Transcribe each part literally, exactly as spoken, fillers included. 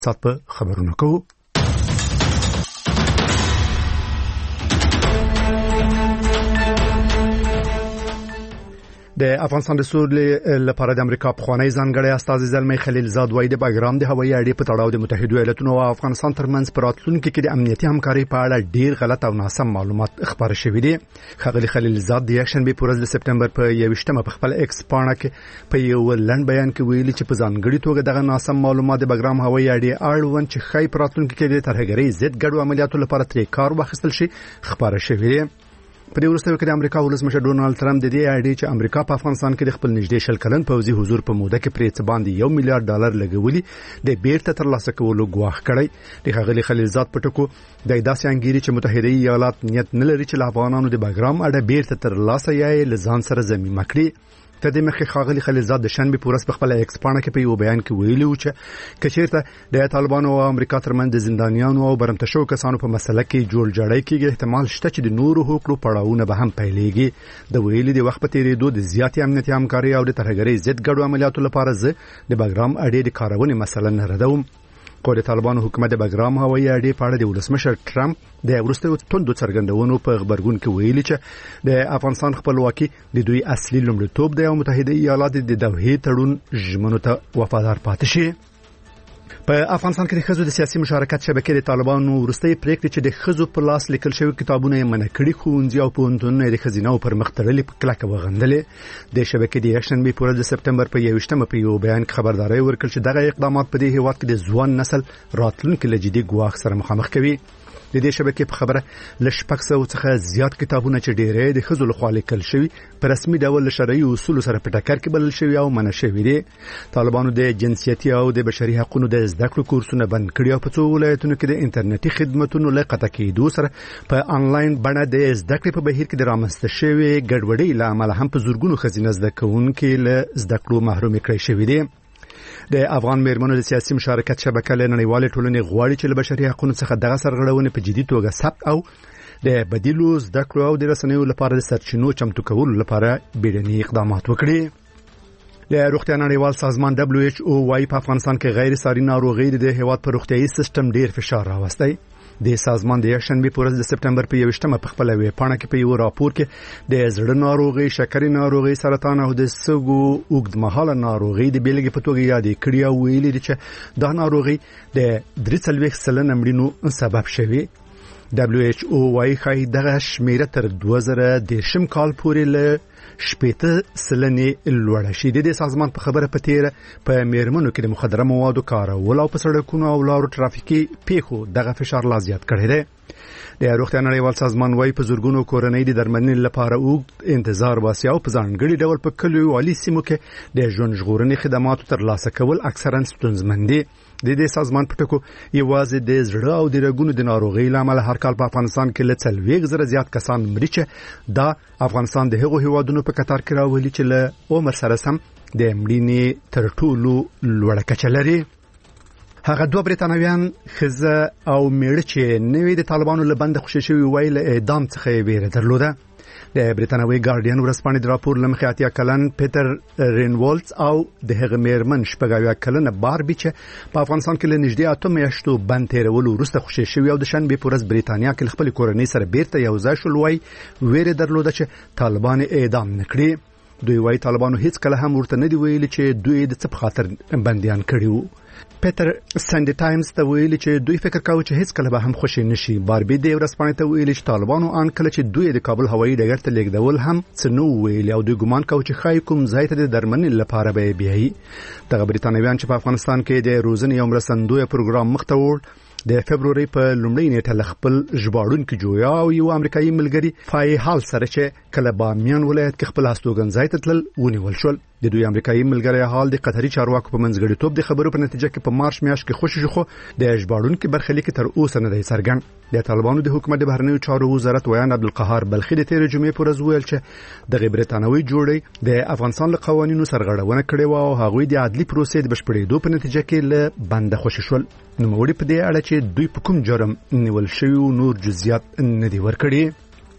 سات په خبرونه کوو. د افغانستان د سولې لپاره د امریکا پخوانی ځانګړی استازی زلمی خلیلزاد وایي د باګرام د هوایي اډې په تړاو د متحده ایالاتونو او افغانستان ترمنځ په راتلونکي کې د امنیتي همکارۍ په اړه ډیر غلط او ناسم معلومات خبر شوي دي. ښاغلي خلیلزاد د یکشنبې په ورځ د سپټمبر په یوویشتمه په خپل ایکس پاڼه کې په یو لنډ بیان کې ویلي چې په ځانګړي توګه دغه ناسم معلومات د باګرام هوایي اډې اړوند چې ښایي په راتلونکي کې د ترهګرۍ ضد ګډو عملیاتو لپاره ترې کار واخیستل شي خبره شوې ده. په دې وروسته کې د امریکا ولسمشر ډونالد ټرمپ د دې اړې چې امریکا په افغانستان کې د خپل نږدې شل کلن پوځي حضور په موده کې پرې څه باندې یو میلیارډ ډالر لګولي د بیرته ترلاسه کولو ګواښ کړی. د ښاغلي خلیلزاد په ټکو د داسې انګیري چې متحده ایالات نیت نه لري چې افغانانو د باګرام اډه بیرته ترلاسه یې لزان سره ضمیمه کړي. تدې مخکې ښاغلي خلیلزاد د شنبې په ورځ په خپل ایکس پاڼه کې په یو بیان کې ویلي و چې کچېرته د طالبانو او امریکا ترمنځ د زندانیانو او برمته شوو کسانو په مسله کې جوړ جاړی کېږي احتمال شته چې د نورو حقوقو پړاوونه به هم پیلېږي. د ویلي د وخت په تیریدو د زیاتې امنیتي همکارۍ او د ترهګرۍ ضد ګډو عملیاتو لپاره زه د باګرام اډې د کارونې مسله نه ردوم. خو د طالبانو حکومت د باګرام هوایي اډې په اړه د ولسمشر ټرمپ د وروستیو توندو څرګندونو په خبرګون کې ویلي چې د افغانستان خپلواکي د دوی اصلي لومړیتوب دی او متحده ایالات د دوحې تړون ژمنو ته وفادار پاتې شي. په افغانستان کې د ښځو د سیاسي مشارکت شبکې د طالبانو وروستۍ پریکړې چې د ښځو په لاس لیکل شوی کتابونه یې منع کړي ښوونځي او پوهنتونونه د ښځینه او پرمخ تړلې په کلکه وغندلې. د شبکې د یکشنبې په ورځ د سپټمبر په یوویشتمه په یو بیان کې خبرداری ورکړ چې دغه اقدامات په دې هیواد کې د ځوان نسل راتلونکي له جدي ګواښ سره مخامخ کوي. د دې شبکې په خبره ل شپږ سوه څخه زیات کتابونه چې ډېرې د ښځو لخوا لیکل شوي په رسمي ډول شرعي اصولو سره په ټکر کې بلل شوي او منع شوي دي. طالبانو د جنسیتي او د بشري حقوقو د زده کړو کورسونه بند کړي او په څو ولایتونو کې د انټرنیټي خدماتو له قطع کېدو سره په انلاین بڼه د زده کړې په بهیر کې د رامنځته شوي ګډوډۍ له امله هم په زورګونو ښځینه زده کوونکي له زده کړو محروم کړي شوي دي. د افغان میرمنو د سیاسي مشارکت شبکه له نړیوالې ټولنې غواړي چې له بشري حقوقو څخه دغه سرغړونې په جدي توګه ثبت او د بدیلو زده کړو او د رسنیو لپاره د سرچینو چمتو کولو لپاره بیړني اقدامات وکړي. د روغتیا نړیوال سازمان دبليو ایچ او وايي په افغانستان کې غیر ساري ناروغي د هیواد پر روغتیايي سیستم ډیر فشار راوستی. د سازمان د یکشنبې په ورځ د سپټمبر په یوویشتمه په خپل ویب پاڼه کې په یو راپور کې د زړه ناروغي، شکرې ناروغي، سرطان او د سږو اوږدمهاله ناروغي د بیلګې په توګه یادې کړې او ویلي دي چې دا ناروغي د درې څلوېښت سلنه مړینو سبب شوي. دبليو ایچ او وايي ښایي دغه شمیره تر دوه زره دېرشم کال پورې له شپېته سلنې لوړه شي. د دې سازمان په خبره په تیره په میرمنو کې د مخدره موادو کارول او په سړکونو او لارو ټرافیکي پیښو دغه فشار لا زیات کړی دی. د روغتیا نړیوال سازمان وايي په زورګونو کورنۍ د درملنې لپاره اوږد انتظار واسي او په ځانګړي ډول په کلیوالي سیمو کې د ژوند ژغورنې خدماتو ترلاسه کول اکثرا ستونزمن دي. د دې سازمان په ټکو یوازې د زړه او د رګونو د ناروغۍ لامل هر کال په افغانستان کې له څلوېښت زره زیات کسان مري چې دا افغانستان د هغو هیوادونو په کتار کې راولي چې له عمر سره سم د مړینې تر ټولو لوړه کچه لري. هغه دوه بریتانویان ښځه او میړه چې نوې د طالبانو له بنده خوشي شوي وای له اعدام څخه یې ویره درلوده. د بریتانوي ګارډین ورځپاڼې د راپور له مخې اتیا کلن پیټر رینولډز او د هغه میرمن شپږ اویا کلنه باربي چې په افغانستان کې له نږدې اته میاشتو بند تېرولو وروسته خوشي شوي او د شنبې په ورځ بریتانیا کې خپل کورنۍ سره بیرته یو ځای شول وای ویره درلوده چې طالبان اعدام نکړي. دوی وای طالبانو هیڅ کله هم ورته نه دی ویلي چې دوی د څه په خاطر بنديان کړي وو. پیټر سنډي ټایمز ته ویلي چې دوی فکر کاوه چې هیڅ کله به هم خوشي نشي. باربي د ورځپاڼې ته ویلي چې طالبانو ان کله چې دوی د کابل هوایي ډګر ته لیږدول هم څه نو ویلي او دوی ګمان کاوه چې خای کوم ځای ته د درملنې لپاره به بیایي. دغه بریتانویان چې په افغانستان کې د روزنې او مرستندوی پروګرام مخ ته وړ د فبرवरी په لومړۍ نیټه له خپل ژباړونکي جویا او یو امریکایي ملګری فای حال سره چې کله بامیان ولایت کې خپل هستوګنځای ته تلل ونیول شول. د دوی امریکایي ملګری حال د قطري چارواکو په منځګړیتوب د خبرو په نتیجه کې په مارچ میاشت کې خوشی شو خو د ژباړونکي برخلیک تر اوسه نه دی څرګند. د طالبانو د حکومت د بهرنیو چارو وزارت ویان عبدالقهار بلخي د تیر جمعې پر ورځ ویل چې د بریتانوي جوړې د افغانستان له قوانینو سرغړونه کړې و او هغوی د عدلي پروسې د بشپړېدو په نتیجه کې له بنده خوشی شول. نو موږ په دې اړه چې دوی په کوم جرم نیول شوی نور جزئیات نه دي ورکړي.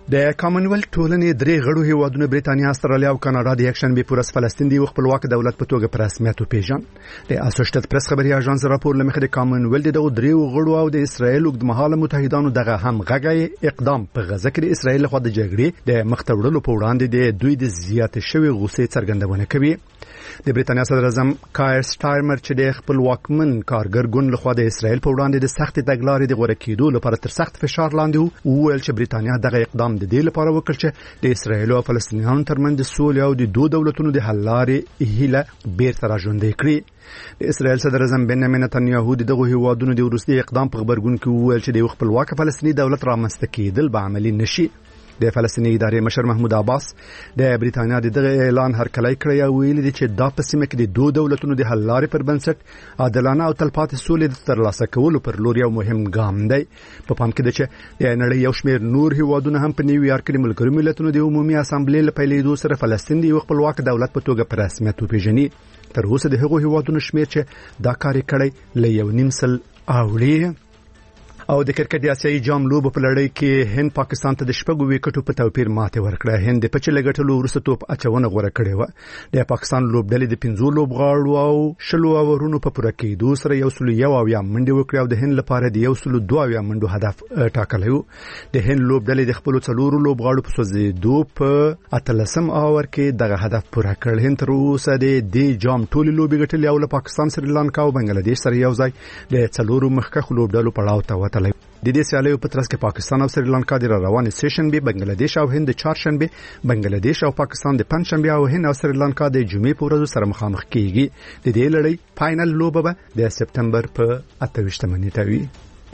د کامنولت ټولنې درې غړو هیوادونو بریتانیا، استرالیا او کاناډا د یک شنبه پر فلسطین دی خپلواک دولت په توګه پر رسمیت وپیژن. د اسوسییټډ پریس خبري اژانس راپور لمخې د کامنولت دغه درې غړو او د اسرایل اوږدمهاله متحدانو دغه همغږي اقدام په غزه کې د اسرایل خو د جګړې د مختوړلو په وړاندې د دوی د زیات شوی غوسې څرګندونه کوي. د بریتانیا صدر اعظم کایر سټارمر چې د خپل واکمن کارګر ګوند لخوا د اسرایل په وړاندې د سخت تګلارې د غوړه کېدو لپاره تر سخت فشار لاندې وو، وویل چې بریتانیا دغه اقدام د دې لپاره وکړ چې د اسرایل او فلسطینیانو ترمنځ د سولې او د دوه دولتونو د حل لارې هیله بیرته راژوندۍ کړي. د اسرایل صدر اعظم بنیامین نتنیاهو دغه هیوادونو د وروستي اقدام په خبرګون کې وویل چې د خپلواک فلسطیني دولت رامنځته کېدل به عملي نشي. د فلسطیني ادارې مشر محمود عباس د بریتانیا دغه اعلان هرکلی کړی او ویلي دی چې دا په سیمه کې د دوه دولتونو د حل لارې پر بنسټ عادلانه او تلپاتې سولې د ترلاسه کولو پر لور یو مهم ګام دی. په پام کې ده چې د نړۍ یو شمېر نور هیوادونه هم په نیویارک کې د ملګرو ملتونو د عمومي اسامبلې له پیلېدو سره فلسطین د یو خپلواک دولت په توګه په رسمیت وپیژني. تر اوسه د هغو هیوادونو شمېر چې دا کار یې کړی له یو نیم سل اوړي. او د کرکټ د اسیایي جام لوبو په لړۍ کې هند پاکستان ته د شپږو وکټو په توپیر ماته ورکړه. هند په چله ګټلو وروسته توپ اچونه غوړه کړې و. د پاکستان لوبډلې د پنځو لوبغاړو او شلو اورونو په پوره کېدو سره یو سل یو او یا منډه وکړه او د هند لپاره د یو سل دوه او یا منډو هدف ټاکلی و. د هند لوبډلې د خپل څلورو لوبغاړو په سوځېدو په اتلسم اور کې دغه هدف پوره کړ. هند تر اوسه د دې جام ټولې لوبې ګټلې او له پاکستان، سریلانکا او بنگلاديش سره یو ځای د څلورو مخکښ لوبډلو پړاو ته وته. د دې سیالیو په ترڅ کې پاکستان او سریلانکا د روانې سیشنبه، بنگلاديش او هند د چهارشنبه، بنگلاديش او پاکستان د پنځشنبه او هند او سریلانکا د جمعې په ورځ سره مخامخ کیږي. د دې لړۍ فائنل لوبه به د سپتمبر په اته ویشتمه نیټه وي.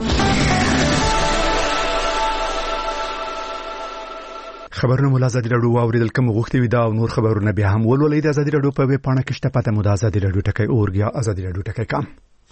خبرونه مو ازادي راډیو اوریدل کوم غوښتي وي دا او نور خبرونه بیا هم ولولئ د ازادي راډیو په ویب پاڼه کې شته. پته مو د ازادي راډیو ټکی اورګ یا ازادي راډیو ټکی کام.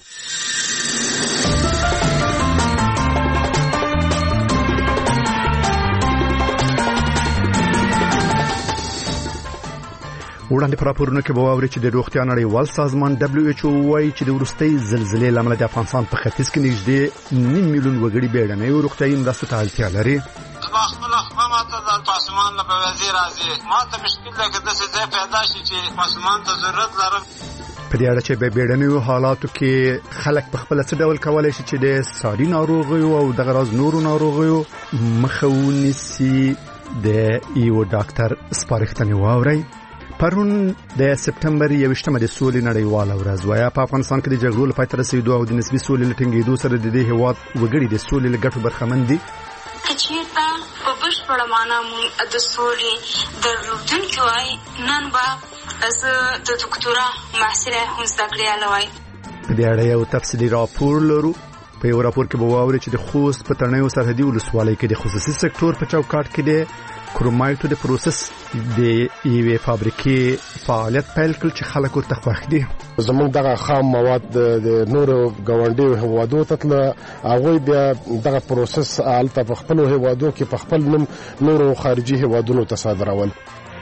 وړاندې پر راپورونو کې به واوري چې د روغتیا نړیوال سازمان دبليو ایچ او وايي چې د وروستۍ زلزلې لامل د افغانستان په ختیځ کې نږدې نیم میلیون وګړي بیړنۍ روغتیايي مرستو ته اړتیا لري. خپل خدمات د پاسمان له وزیر راځي ما ته مشکل ده چې د څه پیدا شي چې پاسمان ته ضرورت لرم. په دې اړه چې به بیړنیو حالاتو کې خلک په خپل څه ډول کولای شي چې د ساري ناروغیو او د غراض نورو ناروغیو مخه ونیسي، د یو ډاکټر سپارښتنې واوري. پرون د سپتمبر یویشتمه د سولې نړیواله ورځ وه. په افغانستان کې د جګړو لپاره تر رسیدو او د نسبي سولې لټینګېدو سره د دې هیواد وګړي د سولې له ګټو برخمن دي. کچېرته په بشپړه معنا موږ د سولې درلودونکي وای، نن به زه د دکتورا محصله هم زده کړیاله وای. په دې اړه یو تفصیلي راپور لرو. په یو راپور کې به واورئ چې د خوست په تڼیو سرحدي ولسوالۍ کې د خصوصي سکتور په چوکاټ کې د کرومایټو د پروسس د یوې فابریکې فعالیت پیل کړ چې خلک ورته خوښ دي. زموږ دغه خام مواد د نورو ګاونډیو هیوادو ته تلل، هغوی بیا دغه پروسس هلته په خپلو هیوادو کې په خپل نوم نورو خارجي هیوادونو ته صادرول.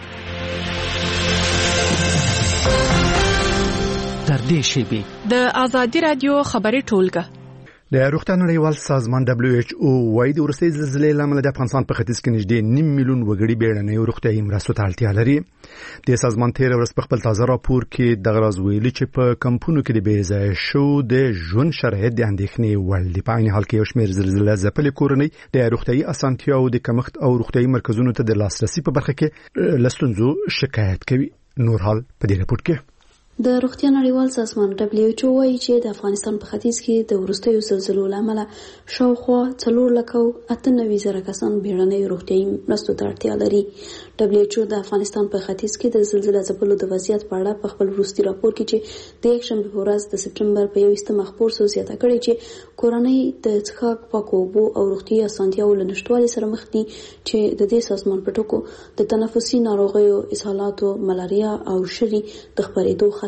تر دې شیبې د ازادي رادیو خبري ټولګه د روغتیا نړیوال سازمان دبليو ایچ او وايي د وروستۍ زلزلې لامل د افغانستان په ختیځ کې نږدې نیم میلیون وګړي بیړنۍ روغتیايي مرستو ته اړتیا لري. د سازمان تیر ورځ په خپل تازه راپور کې د غراض ویلي چې په کمپونو کې د بېځایه شو د ژوند شرایط د اندېښنې وړ دي. په عین حال کې یو شمېر زلزله ځپلې کورنۍ د روغتیايي اسانتیاو د کمښت او روغتیايي مرکزونو ته د لاسرسي په برخه کې له ستونزو شکایت کوي. نور حال په دې راپور کې د روغتیا نړیوال سازمان دبليو ایچ او وايي چې د افغانستان په ختیځ کې د وروستیو زلزلو لامل شاوخوا څلور لک او اته نوي زره کسان بیړنۍ روغتیايي مرستو ته اړتیا لري. دبليو ایچ او د افغانستان په ختیځ کې د زلزلې ځپلو د وضعیت په اړه په خپل وروستي راپور کې چې د یک شنبه په ورځ د سپتمبر په یویشتمه خپور سو زیاته کړې چې کورنۍ د څښاک پاکو اوبو او روغتیايي اسانتیاو له نشټوالي سره مخ دي چې د دې سازمان په ټکو د تنفسي ناروغیو، اسهالاتو، ملاریا او شری د خپرېدو خطر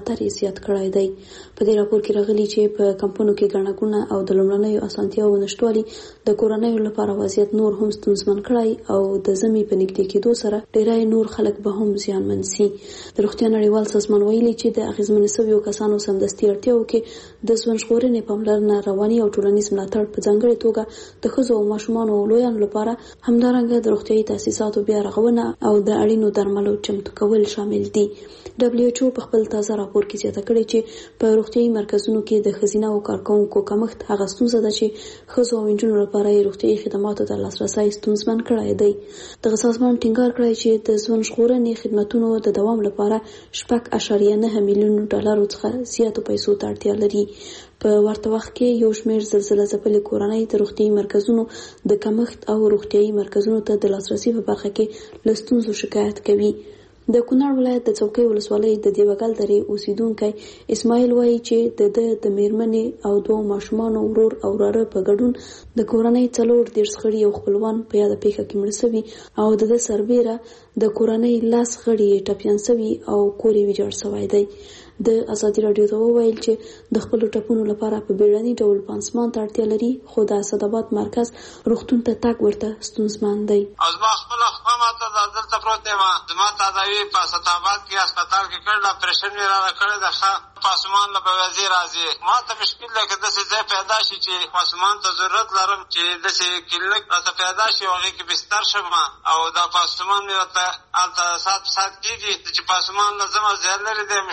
خطر یې زیات کړی دی. په دې راپور کې راغلي چې په کمپونو کې ګڼه ګوڼه او د لومړنیو اسانتیاو نشټوالي د کورنیو لپاره وضعیت نور هم ستونزمن کړی او د زمي په نږدې کېدو سره ډېری نور خلک به هم زیانمن شي. د روغتیا نړیوال سازمان ویلي چې د اغیزمن شویو کسانو سمدستي اړتیاو کې د ژوند ژغورنې پاملرنه، رواني او ټولنیز ملاتړ په ځانګړې توګه د ښځو او ماشومانو او لویانو لپاره، همدارنګه د روغتیايي تاسیساتو بیا رغونه او د اړینو درملو چمتو کول شامل دي. دبليو ایچ او په خپل تازه راپور کې زیاته کړې چې په روغتیايي مرکزونو کې د ښځینه او کارکونکو کمښت هغه ستونزه ده چې ښځو او نجونو لپاره روغتیايي خدماتو ته لاسرسی ستونزمن کړی دی. دغه سازمان ټینګار کړی چې د ژوند ژغورنې خدماتونو د دوام لپاره شپږ اعشاریه نه میلیون ډالرو څخه زیاتو پیسو ته اړتیا لري. په ورته وخت کې یو شمېر زلزله ځپلې کورنۍ د روغتیايي مرکزونو د کمښت او روغتیايي مرکزونو ته د لاسرسي په برخه کې له ستونزو شکایت کوي. د کونړ ولایت د څوکۍ ولسوالۍ د دیوګل درې اوسیدونکی اسماعیل وایي چې د د د میرمنې او دوه ماشومانو ورور او وراره په ګډون د کورنۍ څلور دېرش غړي او خپلوان په یاده پیښه کې مړ شوي او د د سربیره د کورنۍ لاس غړي ټپیان شوي او کور یې ویجاړ شوی دی. د ازادي راډیو ته وویل چې د خپلو ټپونو لپاره په بیړني ډول پانسمان ته اړتیا لري، خو د اسداباد مرکز روغتون ته تګ ورته ستونزمن دی. از ما خپل خپل ماته د دلته پروت یم، زما تداوی په اسداباد کې هسپتال کې کړل، اپریشن مې را کړی د ښه پاسمان له په وزیر راځي. ما ته مشکل دی که داسې ځای پیدا شي چې پاسمان ته ضرورت لرم چې داسې کلینیک راته پیدا شي او هغې کې بستر شم او دا پاسمان مې راته هلته سات په سات کېږي چې پاسمان له ځمه ځای لرې دی.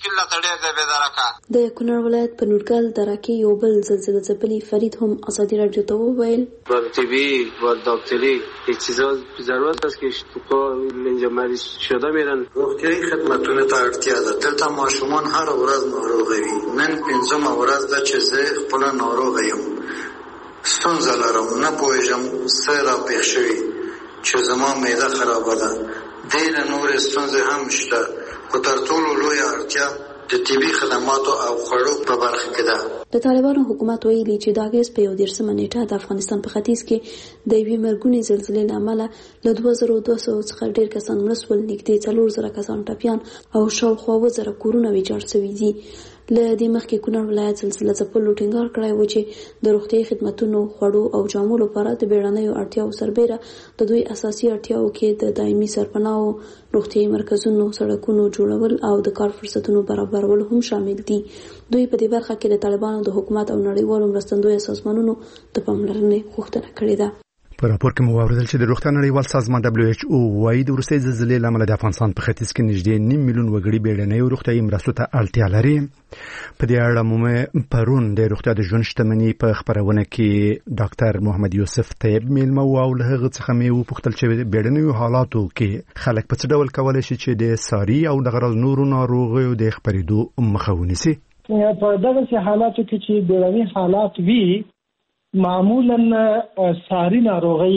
د کونړ ولایت په نورګل دره کې یو بل زلزله ځپلي فرید هم ازادي راډیو ته وویل بر طبی و دکتری هیچ چیزا ضرورت است که تو اینجا مریض شده میرن. روغتیايي خدماتونو ته اړتیا ده. دلته ماشومان هر ورځ ناروغه وي. نن پنځمه ورځ ده چې زه خپل ناروغه یم. ستونزه لرم، نه پوهېږم څه راپېښ شوي چې زما معده خرابه ده. ډېرې نورې ستونزې هم شته، خو تر ټولو لویه اړتیا د طبي خدماتو او خوړو په برخه کې ده. د طالبانو حکومت ویلي چې د اګست په یو دېرشمه نیټه د افغانستان په ختیځ کې د یوې مرګونې زلزلې له امله له دوه زره دوه سوه څخه ډېر کسان مړه شول، نږدې څلور زره کسان ټپیان او شاوخوا اووه زره کورونه ویجاړ شوي دي. له دې مخکې کونړ ولایت زلزله ځپلو ټینګار کړی و چې د روغتیايي خدماتونو، خوړو او جامو لپاره د بیړنیو اړتیاو سربیره د دوی اساسي اړتیاو کې د دایمي سرپناهو، روغتیايي مرکزونو، سړکونو جوړول او د کار فرصتونو برابرول هم شامل دي. دوی په دې برخه کې د طالبانو د حکومت او نړیوالو مرستندویه سازمانونو د پاملرنې غوښتنه کړې ده. په راپور کې مو واوریدل چې د روغتیا نړیوال سازمان دبليو ایچ او وايي د وروستۍ زلزلې له امله د افغانستان په ختیځ کې نږدې نیم میلیون وګړي بیړنیو روغتیايي مرستو ته اړتیا لري. په دې اړه مو پرون د روغتیا د ژوند شتمنۍ په خبرونه کې ډاکټر محمد یوسف طیب میلمه او له هغه څخه مې وپوښتل چې بیړنیو حالاتو کې خلک په څه ډول کولای شي چې د ساري او د غرض نورو ناروغیو د خپرېدو مخه ونیسي. په دغه حالاتو کې چې بیړني حالات وي، معمولا ساري ناروغي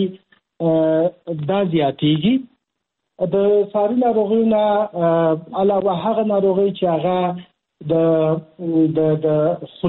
دا زیاتېږي. د ساري ناروغیو علاوه هغه ناروغي چې هغه د د د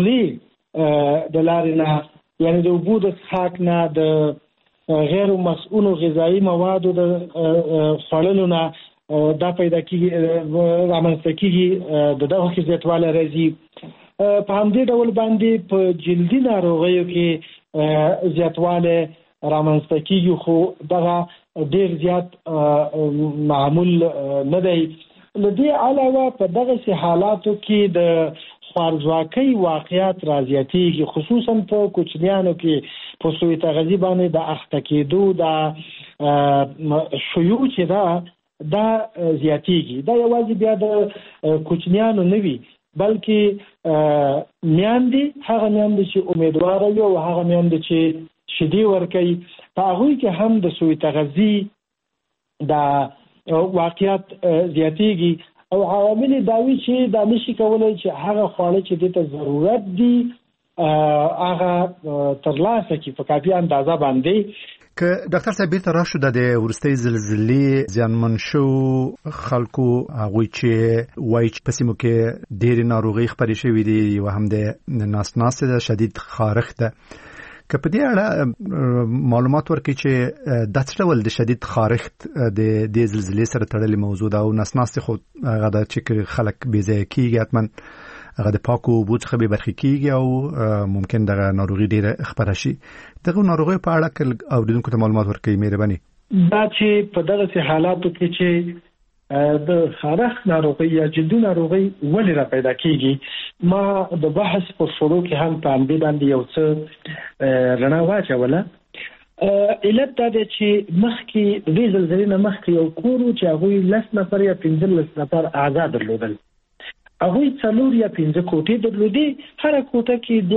خولې د لارې نه، یعنې د اوبو د څښاک نه، د غیر مسؤلو غذایي موادو د خوړلو نه دا پیدا کېږي، رامنځته کېږي، د دغو کې زیاتوالی راځي. په همدې ډول باندې په جلدي ناروغیو کې زیاتوالی رامنځته کېږي، خو دغه ډېر زیات معمول نه دی. له دې علاوه په دغسې حالاتو کې د خوارځواکۍ واقعیات رازیاتېږي، خصوصا په کوچنیانو کې په سوء تغذیې باندې د اخته کېدو د شیوع چې ده دا زیاتېږي. دا یوازې بیا د کوچنیانو نه وي، بلکې میندې، هغه میندې چې امیدواره وي او هغه میندې چې شیدې ورکوي، په هغوی کې هم د سوء تغذیې د واقعیت زیاتېږي. او عوامل دا وي چې دا نشي کولی چې هغه خواړه چې دې ته ضرورت دي هغه ترلاسه کړي په کافي اندازه باندې. که ډاکټر صاحب بیرته راشو د ورستۍ زلزلې زیانمن شو خلکو هغوی چې وایي چې په سیمو کې ډېرې ناروغۍ خپرې شوې دي، یوه هم د ناست ناستې ده، شدید خارښت ده. که په دې اړه معلومات ورکړي چې د څه ډول د شدید خارښت د د زلزلې سره تړلې موضوع ده او نسناست خو هغه د چې خلک بې ځایه کیږي حتمن هغه د پاکو اوبو څخه به برخې کیږي او ممکن دغه ناروغي ډیره خپره شي. دغه ناروغي په اړه کله اوریدونکو ته معلومات ورکړي مهرباني. دا چې په دغه حالاتو کې چې د خارښ ناروغي یا جلدي ناروغي ولې را پیدا کیږي ما د بحث په شروع کې هم په دې باندې یو څه رڼا واچوله. علت دا دی چې مخکې د زلزلې نه مخکې یو کور چې هغه لس نفر یا پنځلس نفر آزاد درلودل. هغه څلور یا پنځه کوټې درلودي، هر کوټه کې